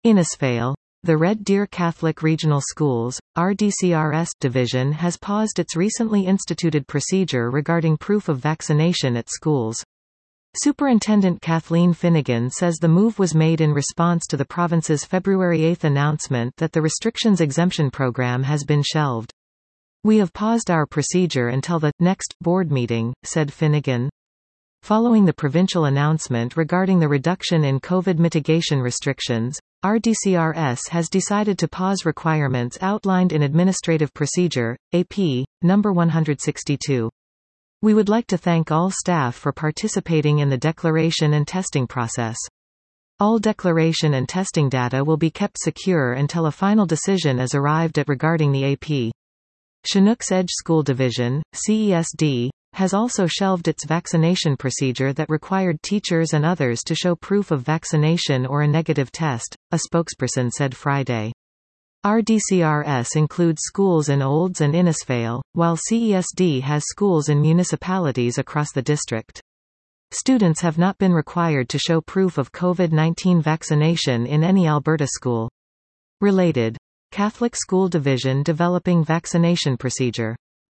Innisfail. The Red Deer Catholic Regional Schools, RDCRS, division has paused its recently instituted procedure regarding proof of vaccination at schools. Superintendent Kathleen Finnegan says the move was made in response to the province's February 8 announcement that the restrictions exemption program has been shelved. "We have paused our procedure until the next board meeting," said Finnegan. Following the provincial announcement regarding the reduction in COVID mitigation restrictions, RDCRS has decided to pause requirements outlined in Administrative Procedure, AP, No. 162. "We would like to thank all staff for participating in the declaration and testing process. All declaration and testing data will be kept secure until a final decision is arrived at regarding the AP." Chinook's Edge School Division, CESD, has also shelved its vaccination procedure that required teachers and others to show proof of vaccination or a negative test, a spokesperson said Friday. RDCRS includes schools in Olds and Innisfail, while CESD has schools in municipalities across the district. Students have not been required to show proof of COVID-19 vaccination in any Alberta school. Related. Catholic School Division developing vaccination procedure.